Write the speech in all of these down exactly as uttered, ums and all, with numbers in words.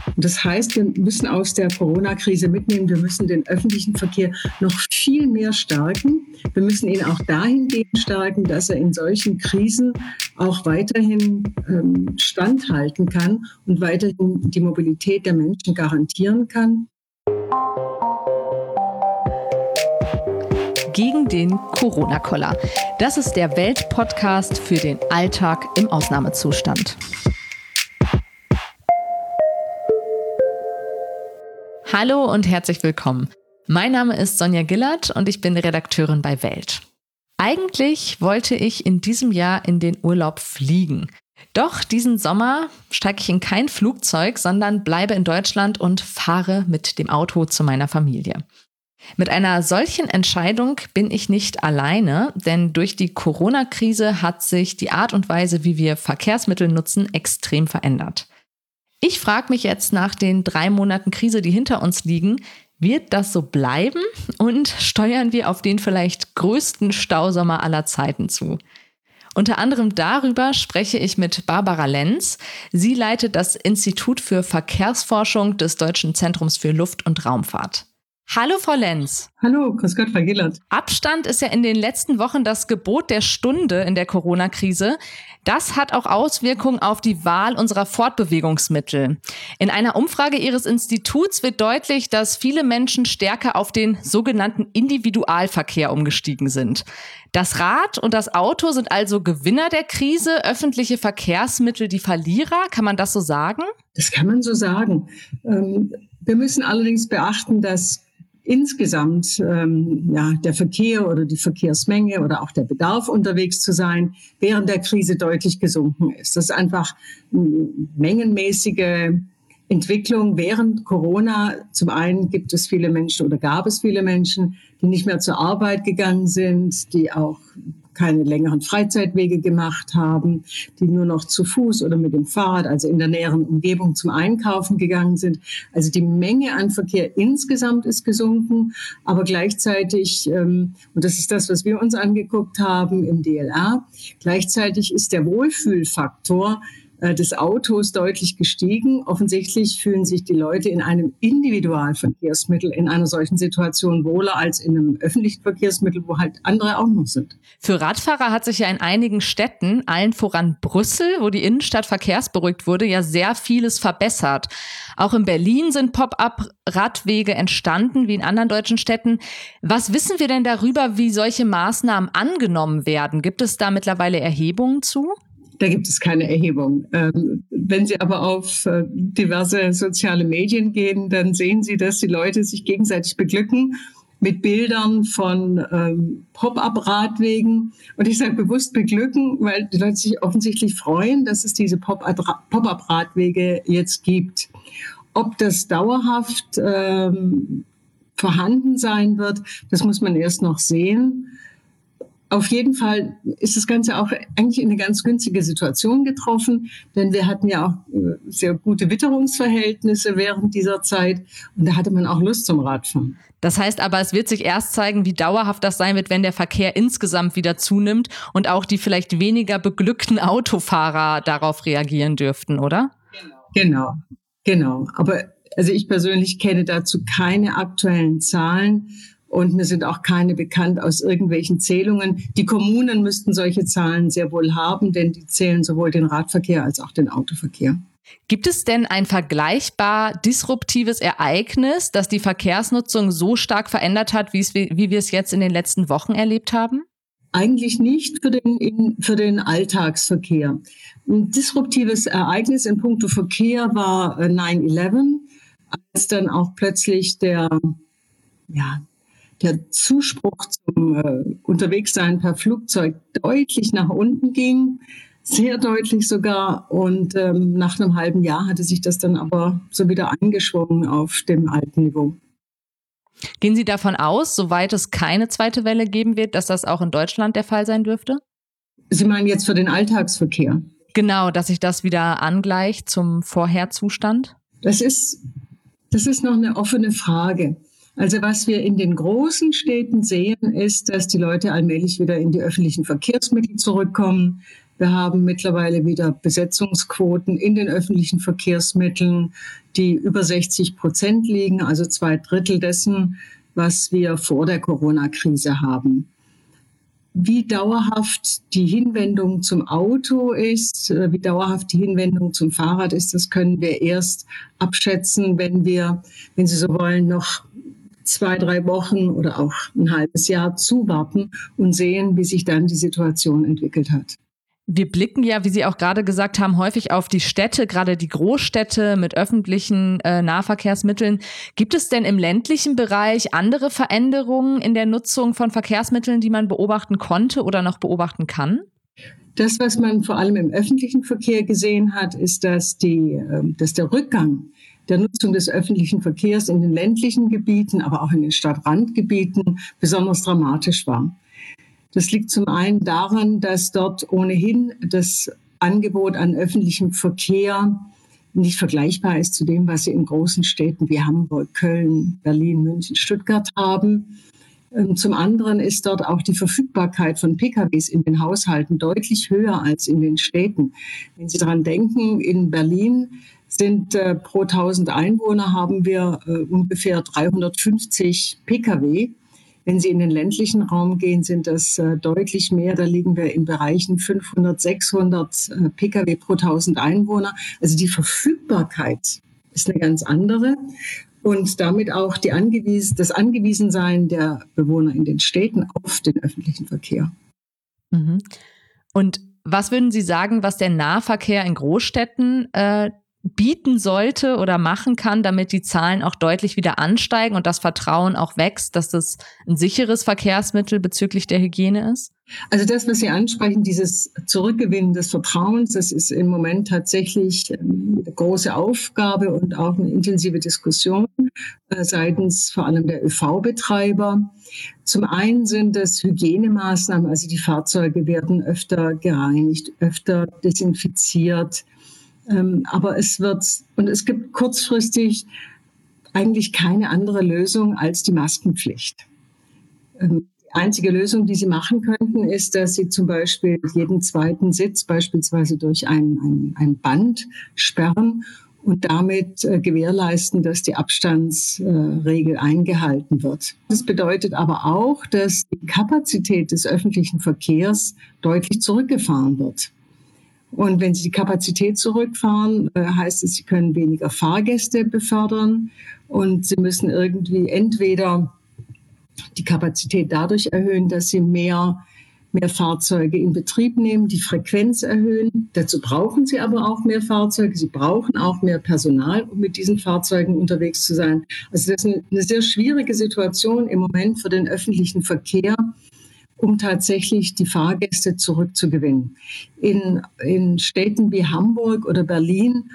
Und das heißt, wir müssen aus der Corona-Krise mitnehmen, wir müssen den öffentlichen Verkehr noch viel mehr stärken. Wir müssen ihn auch dahingehend stärken, dass er in solchen Krisen auch weiterhin ähm, standhalten kann und weiterhin die Mobilität der Menschen garantieren kann. Gegen den Corona-Koller. Das ist der Welt-Podcast für den Alltag im Ausnahmezustand. Hallo und herzlich willkommen. Mein Name ist Sonja Gillert und ich bin Redakteurin bei Welt. Eigentlich wollte ich in diesem Jahr in den Urlaub fliegen. Doch diesen Sommer steige ich in kein Flugzeug, sondern bleibe in Deutschland und fahre mit dem Auto zu meiner Familie. Mit einer solchen Entscheidung bin ich nicht alleine, denn durch die Corona-Krise hat sich die Art und Weise, wie wir Verkehrsmittel nutzen, extrem verändert. Ich frage mich jetzt nach den drei Monaten Krise, die hinter uns liegen, wird das so bleiben und steuern wir auf den vielleicht größten Stausommer aller Zeiten zu? Unter anderem darüber spreche ich mit Barbara Lenz. Sie leitet das Institut für Verkehrsforschung des Deutschen Zentrums für Luft- und Raumfahrt. Hallo Frau Lenz. Hallo, grüß Gott, Frau Gillert. Abstand ist ja in den letzten Wochen das Gebot der Stunde in der Corona-Krise. Das hat auch Auswirkungen auf die Wahl unserer Fortbewegungsmittel. In einer Umfrage Ihres Instituts wird deutlich, dass viele Menschen stärker auf den sogenannten Individualverkehr umgestiegen sind. Das Rad und das Auto sind also Gewinner der Krise, öffentliche Verkehrsmittel die Verlierer. Kann man das so sagen? Das kann man so sagen. Wir müssen allerdings beachten, dass insgesamt ähm, ja, der Verkehr oder die Verkehrsmenge oder auch der Bedarf, unterwegs zu sein, während der Krise deutlich gesunken ist. Das ist einfach eine mengenmäßige Entwicklung während Corona. Zum einen gibt es viele Menschen oder gab es viele Menschen, die nicht mehr zur Arbeit gegangen sind, die auch keine längeren Freizeitwege gemacht haben, die nur noch zu Fuß oder mit dem Fahrrad, also in der näheren Umgebung zum Einkaufen gegangen sind. Also die Menge an Verkehr insgesamt ist gesunken, aber gleichzeitig, ähm, und das ist das, was wir uns angeguckt haben im D L R, gleichzeitig ist der Wohlfühlfaktor des Autos deutlich gestiegen. Offensichtlich fühlen sich die Leute in einem Individualverkehrsmittel in einer solchen Situation wohler als in einem öffentlichen Verkehrsmittel, wo halt andere auch noch sind. Für Radfahrer hat sich ja in einigen Städten, allen voran Brüssel, wo die Innenstadt verkehrsberuhigt wurde, ja sehr vieles verbessert. Auch in Berlin sind Pop-up-Radwege entstanden, wie in anderen deutschen Städten. Was wissen wir denn darüber, wie solche Maßnahmen angenommen werden? Gibt es da mittlerweile Erhebungen zu? Da gibt es keine Erhebung. Ähm, wenn Sie aber auf äh, diverse soziale Medien gehen, dann sehen Sie, dass die Leute sich gegenseitig beglücken mit Bildern von ähm, Pop-up-Radwegen. Und ich sage bewusst beglücken, weil die Leute sich offensichtlich freuen, dass es diese Pop-up-Radwege jetzt gibt. Ob das dauerhaft ähm, vorhanden sein wird, das muss man erst noch sehen. Auf jeden Fall ist das Ganze auch eigentlich in eine ganz günstige Situation getroffen, denn wir hatten ja auch sehr gute Witterungsverhältnisse während dieser Zeit und da hatte man auch Lust zum Radfahren. Das heißt aber, es wird sich erst zeigen, wie dauerhaft das sein wird, wenn der Verkehr insgesamt wieder zunimmt und auch die vielleicht weniger beglückten Autofahrer darauf reagieren dürften, oder? Genau, genau. Aber also ich persönlich kenne dazu keine aktuellen Zahlen. Und mir sind auch keine bekannt aus irgendwelchen Zählungen. Die Kommunen müssten solche Zahlen sehr wohl haben, denn die zählen sowohl den Radverkehr als auch den Autoverkehr. Gibt es denn ein vergleichbar disruptives Ereignis, das die Verkehrsnutzung so stark verändert hat, wie es, wie wir es jetzt in den letzten Wochen erlebt haben? Eigentlich nicht für den, für den Alltagsverkehr. Ein disruptives Ereignis in puncto Verkehr war nine eleven, als dann auch plötzlich der, ja, der Zuspruch zum äh, Unterwegssein per Flugzeug deutlich nach unten ging, sehr deutlich sogar. Und ähm, nach einem halben Jahr hatte sich das dann aber so wieder eingeschwungen auf dem alten Niveau. Gehen Sie davon aus, soweit es keine zweite Welle geben wird, dass das auch in Deutschland der Fall sein dürfte? Sie meinen jetzt für den Alltagsverkehr? Genau, dass sich das wieder angleicht zum Vorherzustand? Das ist, das ist noch eine offene Frage. Also was wir in den großen Städten sehen, ist, dass die Leute allmählich wieder in die öffentlichen Verkehrsmittel zurückkommen. Wir haben mittlerweile wieder Besetzungsquoten in den öffentlichen Verkehrsmitteln, die über sechzig Prozent liegen, also zwei Drittel dessen, was wir vor der Corona-Krise haben. Wie dauerhaft die Hinwendung zum Auto ist, wie dauerhaft die Hinwendung zum Fahrrad ist, das können wir erst abschätzen, wenn wir, wenn Sie so wollen, noch zwei, drei Wochen oder auch ein halbes Jahr zuwarten und sehen, wie sich dann die Situation entwickelt hat. Wir blicken ja, wie Sie auch gerade gesagt haben, häufig auf die Städte, gerade die Großstädte mit öffentlichen äh, Nahverkehrsmitteln. Gibt es denn im ländlichen Bereich andere Veränderungen in der Nutzung von Verkehrsmitteln, die man beobachten konnte oder noch beobachten kann? Das, was man vor allem im öffentlichen Verkehr gesehen hat, ist, dass, die, dass der Rückgang der Nutzung des öffentlichen Verkehrs in den ländlichen Gebieten, aber auch in den Stadtrandgebieten besonders dramatisch war. Das liegt zum einen daran, dass dort ohnehin das Angebot an öffentlichem Verkehr nicht vergleichbar ist zu dem, was Sie in großen Städten wie Hamburg, Köln, Berlin, München, Stuttgart haben. Zum anderen ist dort auch die Verfügbarkeit von P K Ws in den Haushalten deutlich höher als in den Städten. Wenn Sie daran denken, in Berlin sind äh, pro tausend Einwohner haben wir äh, ungefähr dreihundertfünfzig P K W. Wenn Sie in den ländlichen Raum gehen, sind das äh, deutlich mehr. Da liegen wir in Bereichen fünfhundert, sechshundert äh, P K W pro tausend Einwohner. Also die Verfügbarkeit ist eine ganz andere. Und damit auch die angewies- das Angewiesensein der Bewohner in den Städten auf den öffentlichen Verkehr. Mhm. Und was würden Sie sagen, was der Nahverkehr in Großstädten äh, bieten sollte oder machen kann, damit die Zahlen auch deutlich wieder ansteigen und das Vertrauen auch wächst, dass das ein sicheres Verkehrsmittel bezüglich der Hygiene ist? Also das, was Sie ansprechen, dieses Zurückgewinnen des Vertrauens, das ist im Moment tatsächlich eine große Aufgabe und auch eine intensive Diskussion seitens vor allem der Ö V-Betreiber. Zum einen sind es Hygienemaßnahmen, also die Fahrzeuge werden öfter gereinigt, öfter desinfiziert. Aber es wird, und es gibt kurzfristig eigentlich keine andere Lösung als die Maskenpflicht. Die einzige Lösung, die Sie machen könnten, ist, dass Sie zum Beispiel jeden zweiten Sitz beispielsweise durch ein, ein, ein Band sperren und damit äh, gewährleisten, dass die Abstandsregel äh, eingehalten wird. Das bedeutet aber auch, dass die Kapazität des öffentlichen Verkehrs deutlich zurückgefahren wird. Und wenn Sie die Kapazität zurückfahren, äh, heißt es, Sie können weniger Fahrgäste befördern und Sie müssen irgendwie entweder die Kapazität dadurch erhöhen, dass Sie mehr, mehr Fahrzeuge in Betrieb nehmen, die Frequenz erhöhen. Dazu brauchen Sie aber auch mehr Fahrzeuge. Sie brauchen auch mehr Personal, um mit diesen Fahrzeugen unterwegs zu sein. Also das ist eine, eine sehr schwierige Situation im Moment für den öffentlichen Verkehr, um tatsächlich die Fahrgäste zurückzugewinnen. In, in Städten wie Hamburg oder Berlin,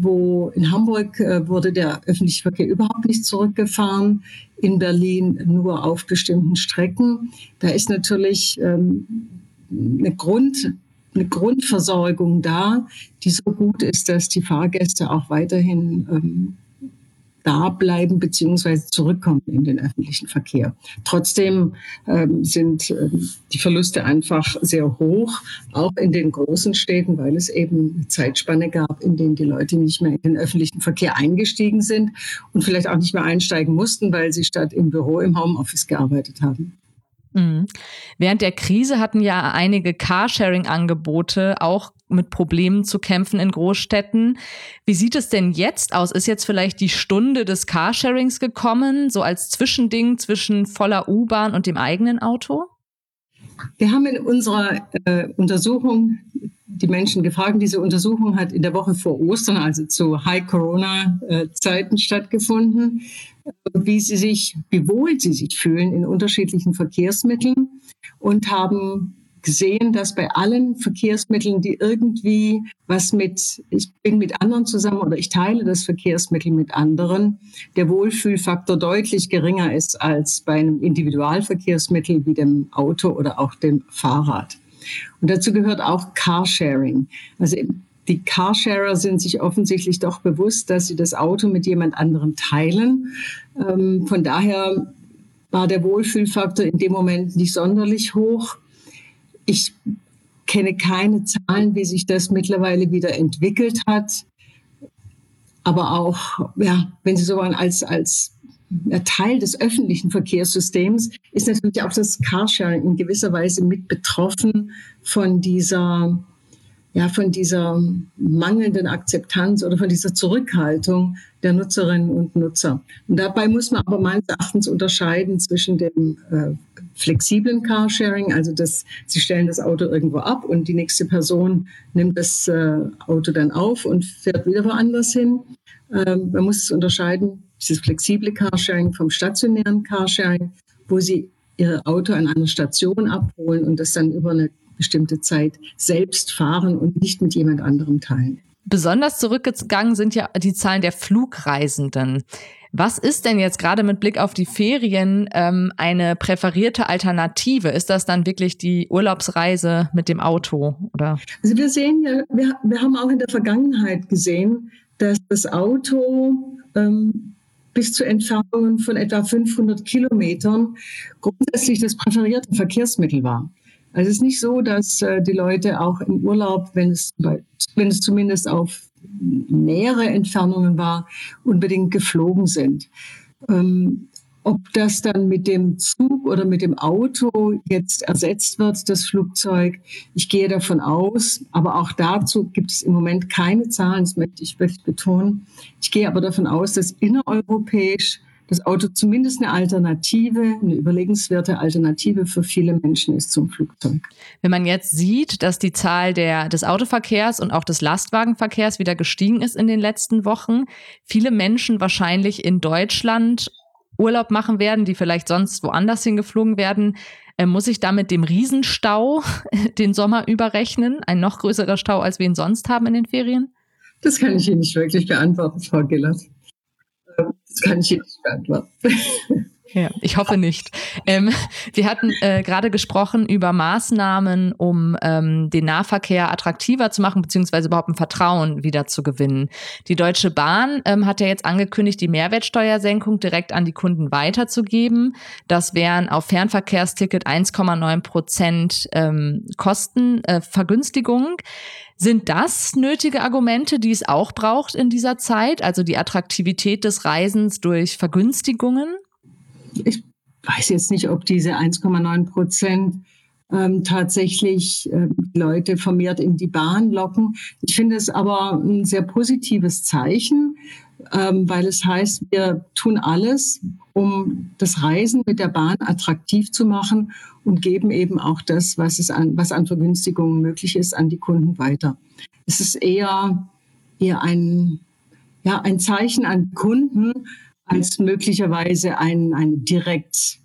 wo in Hamburg äh, wurde der öffentliche Verkehr überhaupt nicht zurückgefahren, in Berlin nur auf bestimmten Strecken. Da ist natürlich ähm, eine, Grund, eine Grundversorgung da, die so gut ist, dass die Fahrgäste auch weiterhin ähm, da bleiben bzw. zurückkommen in den öffentlichen Verkehr. Trotzdem ähm, sind ähm, die Verluste einfach sehr hoch, auch in den großen Städten, weil es eben eine Zeitspanne gab, in denen die Leute nicht mehr in den öffentlichen Verkehr eingestiegen sind und vielleicht auch nicht mehr einsteigen mussten, weil sie statt im Büro im Homeoffice gearbeitet haben. Mhm. Während der Krise hatten ja einige Carsharing-Angebote auch mit Problemen zu kämpfen in Großstädten. Wie sieht es denn jetzt aus? Ist jetzt vielleicht die Stunde des Carsharings gekommen, so als Zwischending zwischen voller U-Bahn und dem eigenen Auto? Wir haben in unserer äh, Untersuchung die Menschen gefragt. Diese Untersuchung hat in der Woche vor Ostern, also zu High-Corona-Zeiten stattgefunden, wie sie sich, wie wohl sie sich fühlen in unterschiedlichen Verkehrsmitteln und haben gesehen, dass bei allen Verkehrsmitteln, die irgendwie was mit, ich bin mit anderen zusammen oder ich teile das Verkehrsmittel mit anderen, der Wohlfühlfaktor deutlich geringer ist als bei einem Individualverkehrsmittel wie dem Auto oder auch dem Fahrrad. Und dazu gehört auch Carsharing. Also die Carsharer sind sich offensichtlich doch bewusst, dass sie das Auto mit jemand anderem teilen. Ähm, von daher war der Wohlfühlfaktor in dem Moment nicht sonderlich hoch. Ich kenne keine Zahlen, wie sich das mittlerweile wieder entwickelt hat. Aber auch, ja, wenn Sie so wollen, als, als Teil des öffentlichen Verkehrssystems ist natürlich auch das Carsharing in gewisser Weise mit betroffen von dieser, ja, von dieser mangelnden Akzeptanz oder von dieser Zurückhaltung der Nutzerinnen und Nutzer. Und dabei muss man aber meines Erachtens unterscheiden zwischen dem äh, flexiblen Carsharing, also das, Sie stellen das Auto irgendwo ab und die nächste Person nimmt das äh, Auto dann auf und fährt wieder woanders hin. Ähm, man muss es unterscheiden, dieses flexible Carsharing vom stationären Carsharing, wo Sie Ihr Auto an einer Station abholen und das dann über eine bestimmte Zeit selbst fahren und nicht mit jemand anderem teilen. Besonders zurückgegangen sind ja die Zahlen der Flugreisenden. Was ist denn jetzt gerade mit Blick auf die Ferien ähm, eine präferierte Alternative? Ist das dann wirklich die Urlaubsreise mit dem Auto, oder? Also wir sehen ja, wir, wir haben auch in der Vergangenheit gesehen, dass das Auto ähm, bis zu Entfernungen von etwa fünfhundert Kilometern grundsätzlich das präferierte Verkehrsmittel war. Also es ist nicht so, dass äh, die Leute auch im Urlaub, wenn es, wenn es zumindest auf nähere Entfernungen war, unbedingt geflogen sind. Ähm, ob das dann mit dem Zug oder mit dem Auto jetzt ersetzt wird, das Flugzeug, ich gehe davon aus, aber auch dazu gibt es im Moment keine Zahlen, das möchte ich wirklich betonen. Ich gehe aber davon aus, dass innereuropäisch das Auto zumindest eine Alternative, eine überlegenswerte Alternative für viele Menschen ist zum Flugzeug. Wenn man jetzt sieht, dass die Zahl der, des Autoverkehrs und auch des Lastwagenverkehrs wieder gestiegen ist in den letzten Wochen, viele Menschen wahrscheinlich in Deutschland Urlaub machen werden, die vielleicht sonst woanders hingeflogen werden, äh, muss ich damit dem Riesenstau den Sommer überrechnen? Ein noch größerer Stau, als wir ihn sonst haben in den Ferien? Das kann ich Ihnen nicht wirklich beantworten, Frau Gillert. Das kann ich Ihnen nicht beantworten. Ja, ich hoffe nicht. Ähm, wir hatten äh, gerade gesprochen über Maßnahmen, um ähm, den Nahverkehr attraktiver zu machen, beziehungsweise überhaupt ein Vertrauen wieder zu gewinnen. Die Deutsche Bahn ähm, hat ja jetzt angekündigt, die Mehrwertsteuersenkung direkt an die Kunden weiterzugeben. Das wären auf Fernverkehrsticket eins Komma neun Prozent ähm, Kostenvergünstigung. Äh, Sind das nötige Argumente, die es auch braucht in dieser Zeit? Also die Attraktivität des Reisens durch Vergünstigungen? Ich weiß jetzt nicht, ob diese eins Komma neun Prozent ähm, tatsächlich ähm, Leute vermehrt in die Bahn locken. Ich finde es aber ein sehr positives Zeichen, ähm, weil es heißt, wir tun alles, um das Reisen mit der Bahn attraktiv zu machen und geben eben auch das, was es an, was an Vergünstigungen möglich ist, an die Kunden weiter. Es ist eher, eher ein, ja, ein Zeichen an die Kunden, als möglicherweise ein, eine, direkt,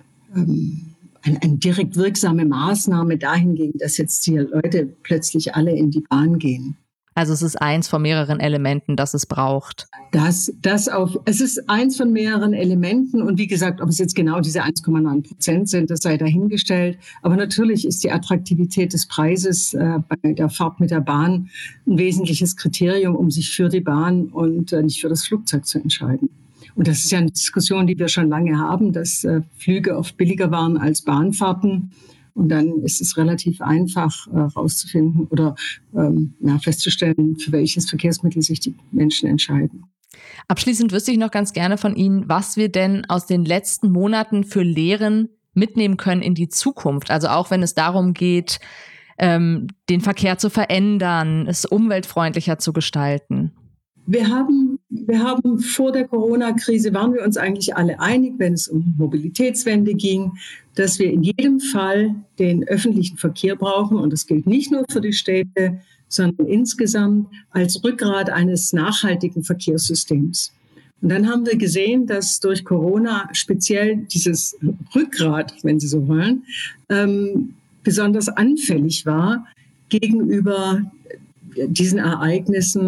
ähm, eine, eine direkt wirksame Maßnahme dahingehend, dass jetzt die Leute plötzlich alle in die Bahn gehen. Also es ist eins von mehreren Elementen, das es braucht. Das, das auf, es ist eins von mehreren Elementen und wie gesagt, ob es jetzt genau diese eins Komma neun Prozent sind, das sei dahingestellt. Aber natürlich ist die Attraktivität des Preises äh, bei der Fahrt mit der Bahn ein wesentliches Kriterium, um sich für die Bahn und äh, nicht für das Flugzeug zu entscheiden. Und das ist ja eine Diskussion, die wir schon lange haben, dass äh, Flüge oft billiger waren als Bahnfahrten. Und dann ist es relativ einfach herauszufinden äh, oder ähm, ja, festzustellen, für welches Verkehrsmittel sich die Menschen entscheiden. Abschließend wüsste ich noch ganz gerne von Ihnen, was wir denn aus den letzten Monaten für Lehren mitnehmen können in die Zukunft. Also auch wenn es darum geht, ähm, den Verkehr zu verändern, es umweltfreundlicher zu gestalten. Wir haben, wir haben vor der Corona-Krise, waren wir uns eigentlich alle einig, wenn es um Mobilitätswende ging, dass wir in jedem Fall den öffentlichen Verkehr brauchen. Und das gilt nicht nur für die Städte, sondern insgesamt als Rückgrat eines nachhaltigen Verkehrssystems. Und dann haben wir gesehen, dass durch Corona speziell dieses Rückgrat, wenn Sie so wollen, ähm, besonders anfällig war gegenüber diesen Ereignissen,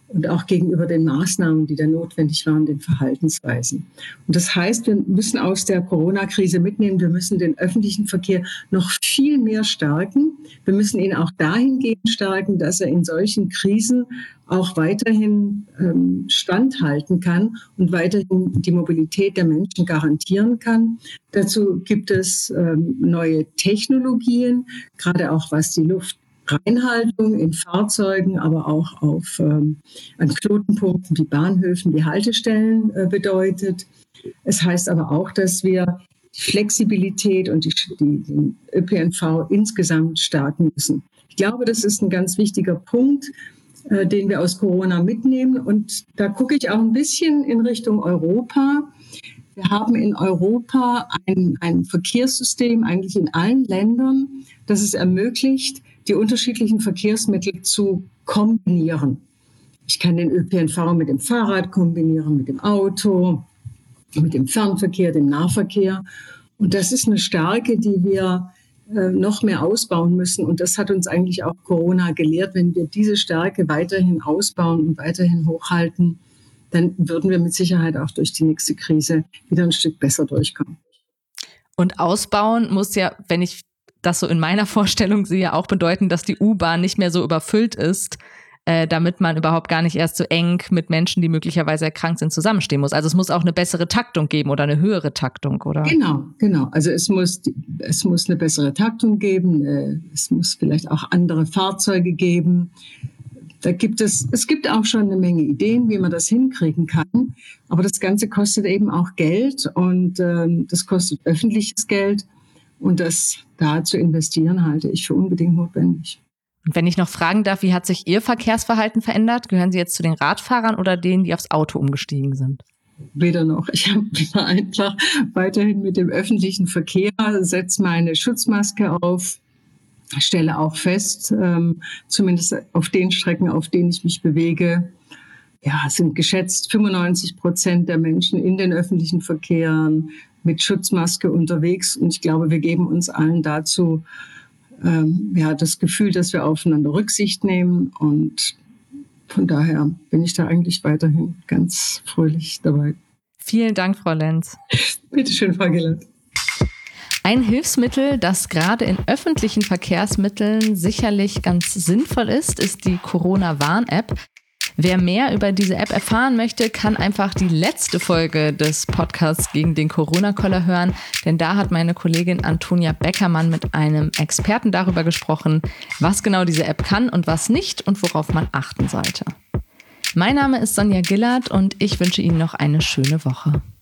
und auch gegenüber den Maßnahmen, die da notwendig waren, den Verhaltensweisen. Und das heißt, wir müssen aus der Corona-Krise mitnehmen, wir müssen den öffentlichen Verkehr noch viel mehr stärken. Wir müssen ihn auch dahingehend stärken, dass er in solchen Krisen auch weiterhin ähm, standhalten kann und weiterhin die Mobilität der Menschen garantieren kann. Dazu gibt es ähm, neue Technologien, gerade auch was die Luft Reinhaltung in Fahrzeugen, aber auch auf, ähm, an Knotenpunkten wie Bahnhöfen, wie Haltestellen äh, bedeutet. Es heißt aber auch, dass wir die Flexibilität und die, die, den Ö P N V insgesamt stärken müssen. Ich glaube, das ist ein ganz wichtiger Punkt, äh, den wir aus Corona mitnehmen. Und da gucke ich auch ein bisschen in Richtung Europa. Wir haben in Europa ein, ein Verkehrssystem, eigentlich in allen Ländern, das es ermöglicht, die unterschiedlichen Verkehrsmittel zu kombinieren. Ich kann den Ö P N V mit dem Fahrrad kombinieren, mit dem Auto, mit dem Fernverkehr, dem Nahverkehr. Und das ist eine Stärke, die wir äh, noch mehr ausbauen müssen. Und das hat uns eigentlich auch Corona gelehrt. Wenn wir diese Stärke weiterhin ausbauen und weiterhin hochhalten, dann würden wir mit Sicherheit auch durch die nächste Krise wieder ein Stück besser durchkommen. Und ausbauen muss ja, wenn ich das so in meiner Vorstellung sehe, auch bedeuten, dass die U-Bahn nicht mehr so überfüllt ist, äh, damit man überhaupt gar nicht erst so eng mit Menschen, die möglicherweise erkrankt sind, zusammenstehen muss. Also es muss auch eine bessere Taktung geben oder eine höhere Taktung, oder? Genau, genau. Also es muss, es muss eine bessere Taktung geben, äh, es muss vielleicht auch andere Fahrzeuge geben. Da gibt es, es gibt auch schon eine Menge Ideen, wie man das hinkriegen kann. Aber das Ganze kostet eben auch Geld und äh, das kostet öffentliches Geld. Und das da zu investieren, halte ich für unbedingt notwendig. Und wenn ich noch fragen darf, wie hat sich Ihr Verkehrsverhalten verändert? Gehören Sie jetzt zu den Radfahrern oder denen, die aufs Auto umgestiegen sind? Weder noch. Ich bin einfach weiterhin mit dem öffentlichen Verkehr, setze meine Schutzmaske auf, stelle auch fest, ähm, zumindest auf den Strecken, auf denen ich mich bewege, ja, sind geschätzt fünfundneunzig Prozent der Menschen in den öffentlichen Verkehren mit Schutzmaske unterwegs. Und ich glaube, wir geben uns allen dazu ähm, ja, das Gefühl, dass wir aufeinander Rücksicht nehmen. Und von daher bin ich da eigentlich weiterhin ganz fröhlich dabei. Vielen Dank, Frau Lenz. Bitte schön, Frau Gillert. Ein Hilfsmittel, das gerade in öffentlichen Verkehrsmitteln sicherlich ganz sinnvoll ist, ist die Corona-Warn-App. Wer mehr über diese App erfahren möchte, kann einfach die letzte Folge des Podcasts gegen den Corona-Koller hören, denn da hat meine Kollegin Antonia Beckermann mit einem Experten darüber gesprochen, was genau diese App kann und was nicht und worauf man achten sollte. Mein Name ist Sonja Gillert und ich wünsche Ihnen noch eine schöne Woche.